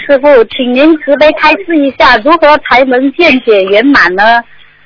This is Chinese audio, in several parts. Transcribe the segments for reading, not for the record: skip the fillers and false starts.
师傅，请您慈悲开示一下，如何才能见解圆满呢？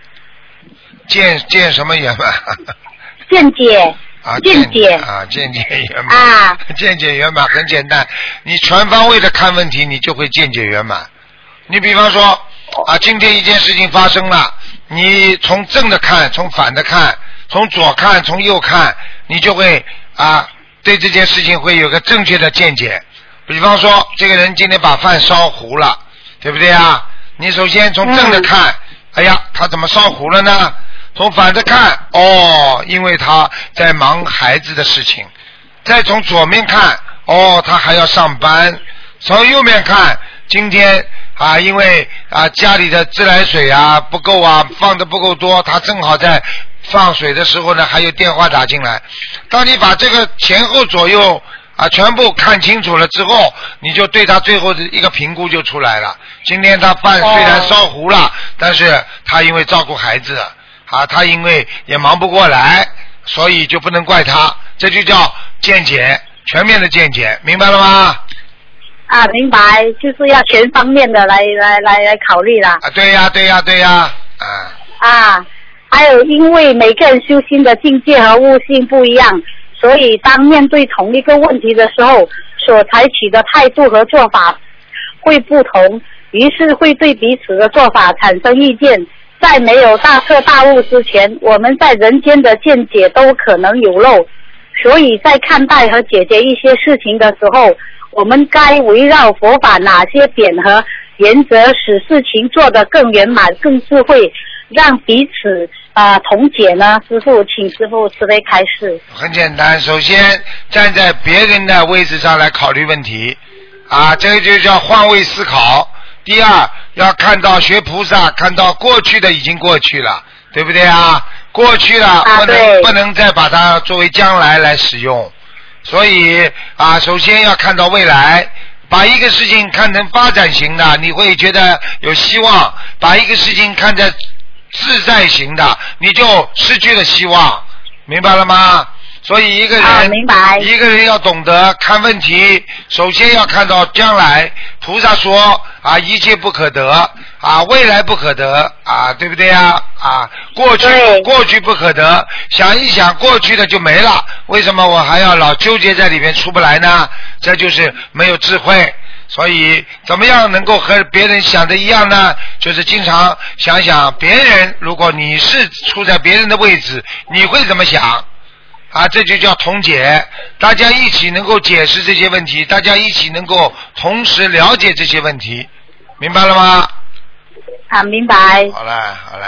见什么圆满？ 见解。见解啊，见解圆满啊，见解圆满很简单，你全方位的看问题，你就会见解圆满。你比方说啊，今天一件事情发生了，你从正的看，从反的看，从左看，从右看，你就会啊对这件事情会有个正确的见解。比方说，这个人今天把饭烧糊了，对不对啊？你首先从正的看，哎呀，他怎么烧糊了呢？从反着看，哦，因为他在忙孩子的事情。再从左面看，哦，他还要上班。从右面看，今天啊，因为啊家里的自来水啊不够啊，放的不够多，他正好在放水的时候呢，还有电话打进来。当你把这个前后左右啊全部看清楚了之后，你就对他最后的一个评估就出来了。今天他饭虽然烧糊了，但是他因为照顾孩子啊，他因为也忙不过来，所以就不能怪他，这就叫见解，全面的见解，明白了吗？ 啊，明白，就是要全方面的来考虑啦。 啊，对呀， 啊，还有因为每个人修心的境界和悟性不一样，所以当面对同一个问题的时候，所采取的态度和做法会不同，于是会对彼此的做法产生意见。在没有大彻大悟之前，我们在人间的见解都可能有漏，所以在看待和解决一些事情的时候，我们该围绕佛法哪些点和原则，使事情做得更圆满、更智慧，让彼此同解呢？师父，请师父慈悲开示。 很简单，首先站在别人的位置上来考虑问题，啊，这个就叫换位思考。第二，要看到学菩萨，看到过去的已经过去了，对不对啊？过去了不能再把它作为将来来使用。所以啊，首先要看到未来，把一个事情看成发展型的，你会觉得有希望；把一个事情看成自在型的，你就失去了希望，明白了吗？所以一个人要懂得看问题，首先要看到将来。菩萨说啊，一切不可得啊，未来不可得啊，对不对啊？啊，过去不可得，想一想过去的就没了，为什么我还要老纠结在里面出不来呢？这就是没有智慧。所以怎么样能够和别人想的一样呢？就是经常想想别人，如果你是处在别人的位置，你会怎么想？啊，这就叫同解，大家一起能够解释这些问题，大家一起能够同时了解这些问题，明白了吗？ 啊，明白。 好了。